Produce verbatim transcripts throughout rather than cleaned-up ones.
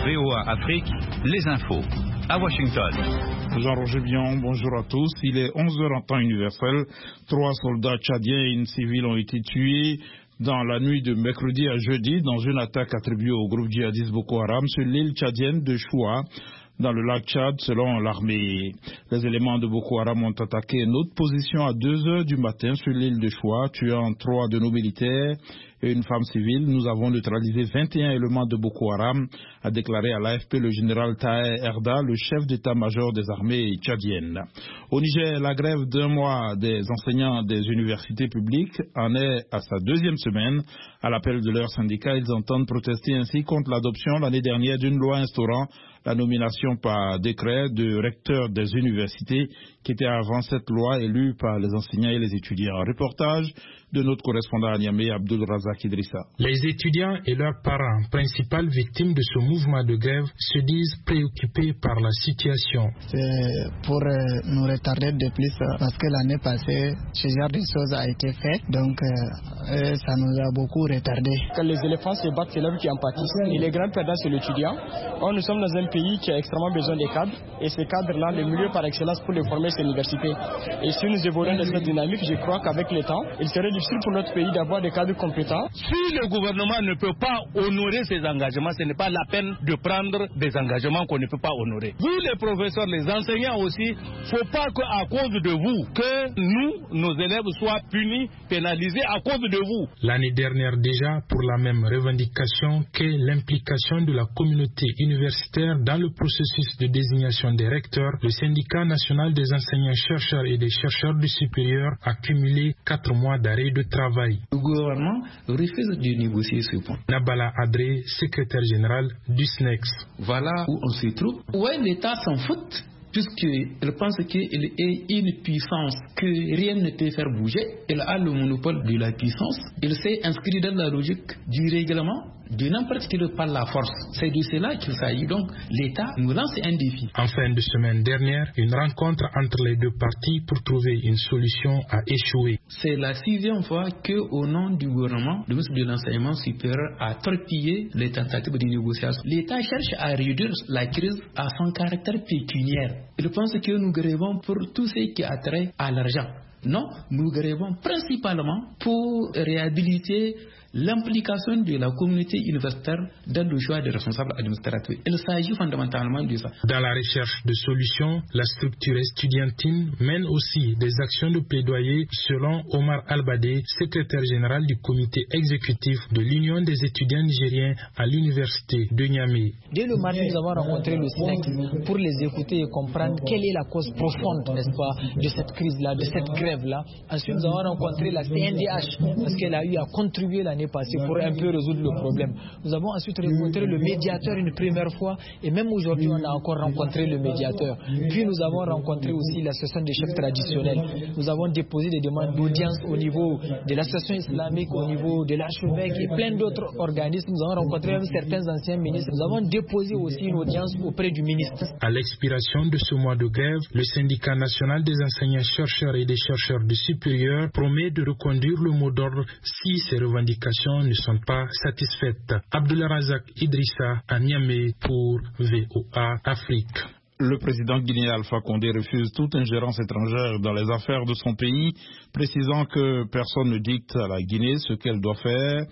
V O A Afrique, les infos. À Washington. Jean-Roger Bion, bonjour à tous. Il est onze heures en temps universel. Trois soldats tchadiens et une civile ont été tués dans la nuit de mercredi à jeudi dans une attaque attribuée au groupe djihadiste Boko Haram sur l'île tchadienne de Choua, dans le lac Tchad, selon l'armée. Les éléments de Boko Haram ont attaqué une autre position à deux heures du matin sur l'île de Choua, tuant trois de nos militaires et une femme civile. Nous avons neutralisé vingt et un éléments de Boko Haram, a déclaré à l'A F P le général Taher Erda, le chef d'état-major des armées tchadiennes. Au Niger, la grève d'un mois des enseignants des universités publiques en est à sa deuxième semaine. À l'appel de leurs syndicats, ils entendent protester ainsi contre l'adoption l'année dernière d'une loi instaurant la nomination par décret de recteur des universités qui était avant cette loi élue par les enseignants et les étudiants. Un reportage de notre correspondant à Niamey, Abdul Razak Idrissa. Les étudiants et leurs parents, principales victimes de ce mouvement de grève, se disent préoccupés par la situation. C'est pour euh, nous retarder de plus euh, parce que l'année passée, ce genre de choses a été fait, donc euh, euh, ça nous a beaucoup retardé. Quand les éléphants se battent, c'est l'homme qui en pâtisse. Et les grands perdants, c'est l'étudiant. Or, nous sommes dans un pays qui a extrêmement besoin des cadres, et ces cadres-là, le milieu par excellence pour les former, c'est l'université. Et si nous évoluons dans cette dynamique, je crois qu'avec le temps, il serait difficile pour notre pays d'avoir des cadres compétents. Si le gouvernement ne peut pas honorer ses engagements, ce n'est pas la peine de prendre des engagements qu'on ne peut pas honorer. Vous les professeurs, les enseignants aussi, il ne faut pas qu'à cause de vous, que nous, nos élèves soient punis, pénalisés à cause de vous. L'année dernière déjà, pour la même revendication qu'est l'implication de la communauté universitaire dans le processus de désignation des recteurs, le syndicat national des enseignants-chercheurs et des chercheurs du supérieur a cumulé quatre mois d'arrêt de travail. Le gouvernement refuse de négocier ce point. Nabala Adré, secrétaire général du S N E X. Voilà où on se trouve. Ouais, l'État s'en fout, puisqu'il pense qu'il est une puissance que rien ne peut faire bouger. Il a le monopole de la puissance. Il s'est inscrit dans la logique du règlement de n'importe qui par la force. C'est de cela qu'il s'agit. Donc, l'État nous lance un défi. En fin de semaine dernière, une rencontre entre les deux parties pour trouver une solution a échoué. C'est la sixième fois qu'au nom du gouvernement, le ministre de l'Enseignement supérieur a torpillé les tentatives de négociation. L'État cherche à réduire la crise à son caractère pécuniaire. Il pense que nous grèvons pour tout ce qui a trait à l'argent. Non, nous grèvons principalement pour réhabiliter l'implication de la communauté universitaire dans le choix des responsables administratifs. Il s'agit fondamentalement de ça. Dans la recherche de solutions, la structure estudiantine mène aussi des actions de plaidoyer selon Omar Albadé, secrétaire général du comité exécutif de l'Union des étudiants nigériens à l'université de Niamey. Dès le matin, nous avons rencontré le S N E X pour les écouter et comprendre quelle est la cause profonde, n'est-ce pas, de cette crise-là, de cette grève-là. Ensuite, nous avons rencontré la C N D H parce qu'elle a eu à contribuer l'année passée pour un peu résoudre le problème. Nous avons ensuite rencontré le médiateur une première fois et même aujourd'hui on a encore rencontré le médiateur. Puis nous avons rencontré aussi l'association des chefs traditionnels. Nous avons déposé des demandes d'audience au niveau de l'association islamique, au niveau de l'archevêque et plein d'autres organismes. Nous avons rencontré même certains anciens ministres. Nous avons déposé aussi une audience auprès du ministre. À l'expiration de ce mois de grève, le syndicat national des enseignants-chercheurs et des chercheurs du supérieur promet de reconduire le mot d'ordre si ces revendications ne sont pas satisfaites. Abdullah Razak Idrissa à Niamey pour V O A Afrique. Le président guinéen Alpha Condé refuse toute ingérence étrangère dans les affaires de son pays, précisant que personne ne dicte à la Guinée ce qu'elle doit faire.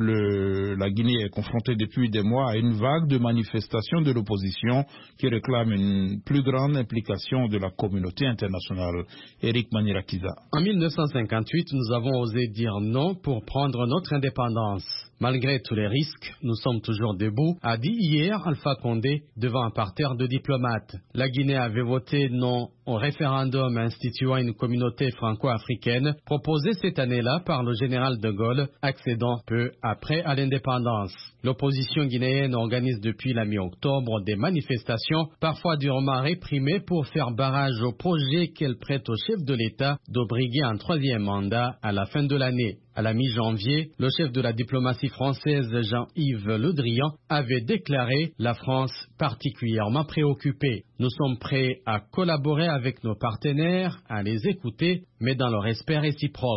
Le, la Guinée est confrontée depuis des mois à une vague de manifestations de l'opposition qui réclame une plus grande implication de la communauté internationale. Eric Manirakiza. En mille neuf cent cinquante-huit, nous avons osé dire non pour prendre notre indépendance. Malgré tous les risques, nous sommes toujours debout, a dit hier Alpha Condé devant un parterre de diplomates. La Guinée avait voté non au référendum instituant une communauté franco-africaine proposé cette année-là par le général de Gaulle, accédant peu après à l'indépendance. L'opposition guinéenne organise depuis la mi-octobre des manifestations, parfois durement réprimées, pour faire barrage au projet qu'elle prête au chef de l'État de briguer un troisième mandat à la fin de l'année. À la mi-janvier, le chef de la diplomatie française, Jean-Yves Le Drian, avait déclaré la France particulièrement préoccupée. Nous sommes prêts à collaborer avec nos partenaires, à les écouter, mais dans le respect réciproque.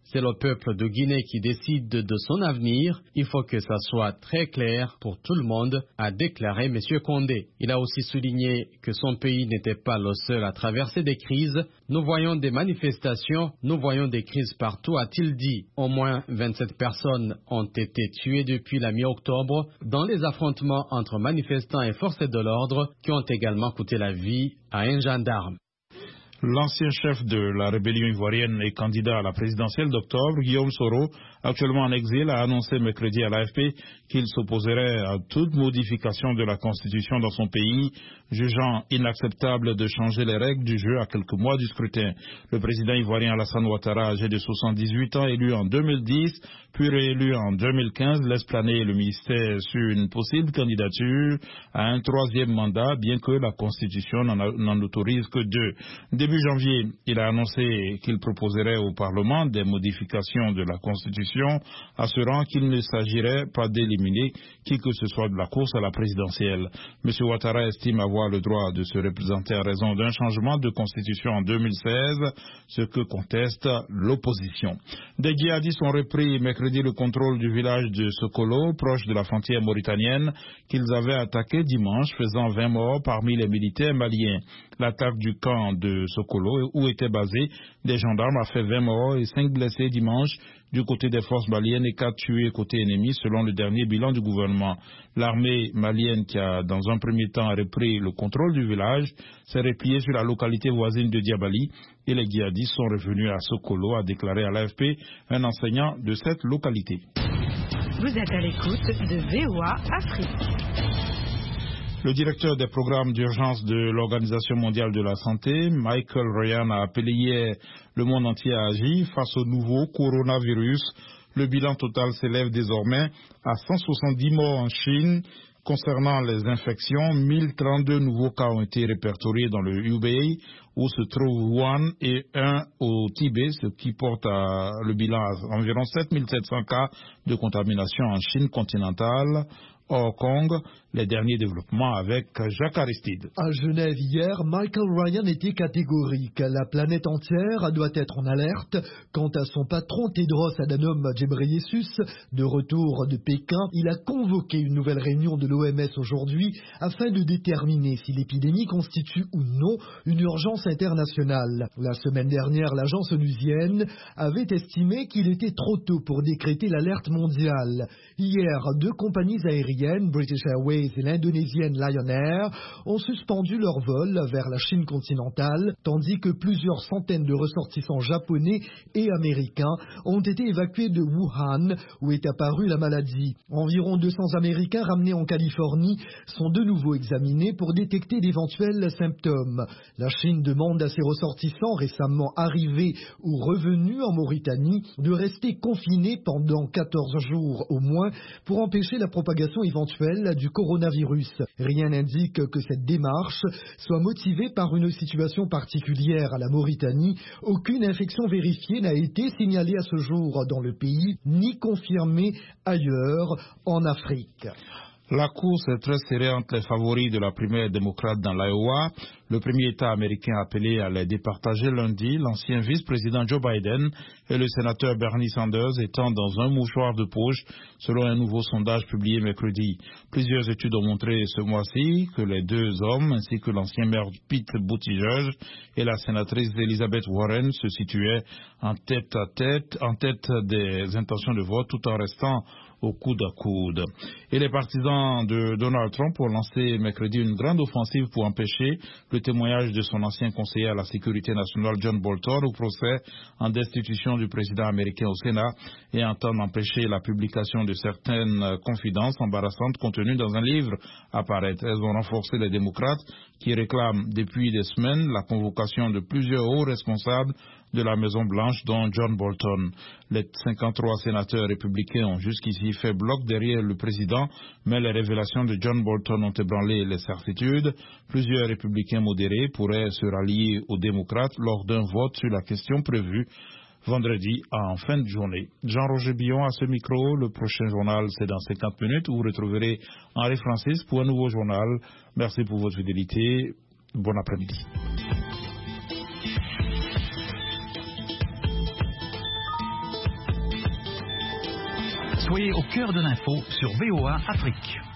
C'est le peuple de Guinée qui décide de son avenir. Il faut que ça soit très clair pour tout le monde, a déclaré M. Condé. Il a aussi souligné que son pays n'était pas le seul à traverser des crises. Nous voyons des manifestations, nous voyons des crises partout, a-t-il dit. Au moins vingt-sept personnes ont été tuées depuis la mi-octobre dans les affrontements entre manifestants et forces de l'ordre qui ont également coûté la vie à un gendarme. L'ancien chef de la rébellion ivoirienne et candidat à la présidentielle d'octobre, Guillaume Soro, actuellement en exil, a annoncé mercredi à l'A F P qu'il s'opposerait à toute modification de la Constitution dans son pays, jugeant inacceptable de changer les règles du jeu à quelques mois du scrutin. Le président ivoirien Alassane Ouattara, âgé de soixante-dix-huit ans, élu en deux mille dix, puis réélu en deux mille quinze, laisse planer le ministère sur une possible candidature à un troisième mandat, bien que la Constitution n'en autorise que deux. Début janvier, il a annoncé qu'il proposerait au Parlement des modifications de la Constitution, assurant qu'il ne s'agirait pas d'éliminer qui que ce soit de la course à la présidentielle. M. Ouattara estime avoir le droit de se représenter à raison d'un changement de Constitution en deux mille seize, ce que conteste l'opposition. Des djihadistes ont repris mercredi le contrôle du village de Sokolo, proche de la frontière mauritanienne, qu'ils avaient attaqué dimanche, faisant vingt morts parmi les militaires maliens. L'attaque du camp de Sokolo, où étaient basés des gendarmes, a fait vingt morts et cinq blessés dimanche du côté des forces maliennes et quatre tués côté ennemi, selon le dernier bilan du gouvernement. L'armée malienne, qui a dans un premier temps repris le contrôle du village, s'est repliée sur la localité voisine de Diabali et les djihadistes sont revenus à Sokolo, a déclaré à l'A F P un enseignant de cette localité. Vous êtes à l'écoute de V O A Afrique. Le directeur des programmes d'urgence de l'Organisation mondiale de la santé, Michael Ryan, a appelé hier le monde entier à agir face au nouveau coronavirus. Le bilan total s'élève désormais à cent soixante-dix morts en Chine. Concernant les infections, mille trente-deux nouveaux cas ont été répertoriés dans le Hubei, où se trouve Wuhan, et un au Tibet, ce qui porte à, le bilan à environ sept mille sept cents cas de contamination en Chine continentale. Hong Kong, les derniers développements avec Jacques Aristide. À Genève hier, Michael Ryan était catégorique. La planète entière doit être en alerte. Quant à son patron Tedros Adhanom Ghebreyesus, de retour de Pékin, il a convoqué une nouvelle réunion de l'O M S aujourd'hui afin de déterminer si l'épidémie constitue ou non une urgence internationale. La semaine dernière, l'agence onusienne avait estimé qu'il était trop tôt pour décréter l'alerte mondiale. Hier, deux compagnies aériennes, British Airways et l'indonésienne Lion Air, ont suspendu leur vol vers la Chine continentale, tandis que plusieurs centaines de ressortissants japonais et américains ont été évacués de Wuhan, où est apparue la maladie. Environ deux cents Américains ramenés en Californie sont de nouveau examinés pour détecter d'éventuels symptômes. La Chine demande à ses ressortissants récemment arrivés ou revenus en Mauritanie de rester confinés pendant quatorze jours au moins pour empêcher la propagation éventuelle du coronavirus. Rien n'indique que cette démarche soit motivée par une situation particulière à la Mauritanie. Aucune infection vérifiée n'a été signalée à ce jour dans le pays, ni confirmée ailleurs en Afrique. La course est très serrée entre les favoris de la primaire démocrate dans l'Iowa. Le premier État américain appelé à les départager lundi, l'ancien vice-président Joe Biden et le sénateur Bernie Sanders étant dans un mouchoir de poche, selon un nouveau sondage publié mercredi. Plusieurs études ont montré ce mois-ci que les deux hommes, ainsi que l'ancien maire Pete Buttigieg et la sénatrice Elizabeth Warren, se situaient en tête à tête, en tête des intentions de vote, tout en restant au coude à coude. Et les partisans de Donald Trump ont lancé mercredi une grande offensive pour empêcher le témoignage de son ancien conseiller à la sécurité nationale John Bolton au procès en destitution du président américain au Sénat et entendent empêcher la publication de certaines confidences embarrassantes contenues dans un livre apparaître. Elles ont renforcé les démocrates qui réclament depuis des semaines la convocation de plusieurs hauts responsables de la Maison-Blanche, dont John Bolton. Les cinquante-trois sénateurs républicains ont jusqu'ici fait bloc derrière le président, mais les révélations de John Bolton ont ébranlé les certitudes. Plusieurs républicains modérés pourraient se rallier aux démocrates lors d'un vote sur la question prévue vendredi en fin de journée. Jean-Roger Billon à ce micro. Le prochain journal, c'est dans cinquante minutes où vous retrouverez Henri Francis pour un nouveau journal. Merci pour votre fidélité. Bon après-midi. Soyez au cœur de l'info sur V O A Afrique.